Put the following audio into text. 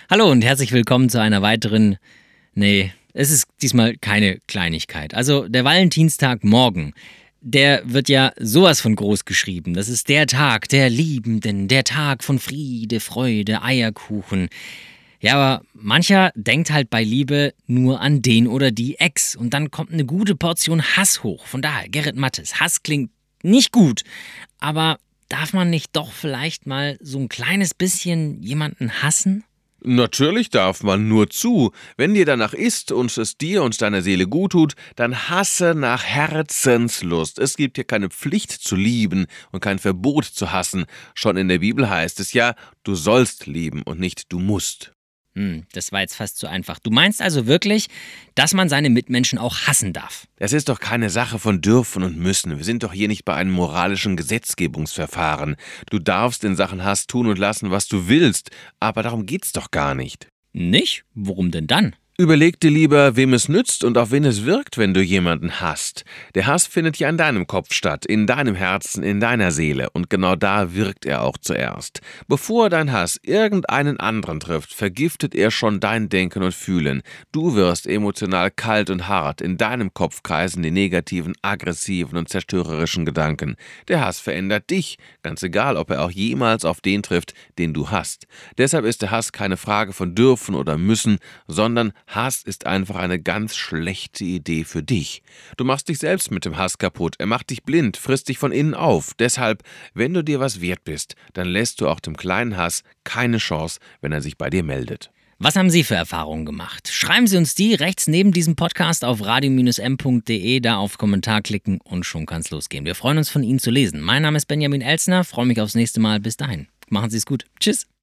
Hallo und herzlich willkommen zu einer weiteren... Nee, es ist diesmal keine Kleinigkeit. Also der Valentinstag morgen, der wird ja sowas von groß geschrieben. Das ist der Tag der Liebenden, der Tag von Friede, Freude, Eierkuchen. Ja, aber mancher denkt halt bei Liebe nur an den oder die Ex. Und dann kommt eine gute Portion Hass hoch. Von daher, Gerrit Mattes, Hass klingt nicht gut. Aber darf man nicht doch vielleicht mal so ein kleines bisschen jemanden hassen? Natürlich darf man, nur zu. Wenn dir danach ist und es dir und deiner Seele gut tut, dann hasse nach Herzenslust. Es gibt hier keine Pflicht zu lieben und kein Verbot zu hassen. Schon in der Bibel heißt es ja, du sollst lieben und nicht du musst. Das war jetzt fast zu einfach. Du meinst also wirklich, dass man seine Mitmenschen auch hassen darf? Das ist doch keine Sache von dürfen und müssen. Wir sind doch hier nicht bei einem moralischen Gesetzgebungsverfahren. Du darfst in Sachen Hass tun und lassen, was du willst, aber darum geht's doch gar nicht. Nicht? Worum denn dann? Überleg dir lieber, wem es nützt und auf wen es wirkt, wenn du jemanden hasst. Der Hass findet ja in deinem Kopf statt, in deinem Herzen, in deiner Seele. Und genau da wirkt er auch zuerst. Bevor dein Hass irgendeinen anderen trifft, vergiftet er schon dein Denken und Fühlen. Du wirst emotional kalt und hart. In deinem Kopf kreisen die negativen, aggressiven und zerstörerischen Gedanken. Der Hass verändert dich, ganz egal, ob er auch jemals auf den trifft, den du hasst. Deshalb ist der Hass keine Frage von dürfen oder müssen, sondern Hass ist einfach eine ganz schlechte Idee für dich. Du machst dich selbst mit dem Hass kaputt. Er macht dich blind, frisst dich von innen auf. Deshalb, wenn du dir was wert bist, dann lässt du auch dem kleinen Hass keine Chance, wenn er sich bei dir meldet. Was haben Sie für Erfahrungen gemacht? Schreiben Sie uns die rechts neben diesem Podcast auf radio-m.de, da auf Kommentar klicken und schon kann's losgehen. Wir freuen uns, von Ihnen zu lesen. Mein Name ist Benjamin Elsner, freue mich aufs nächste Mal. Bis dahin. Machen Sie es gut. Tschüss.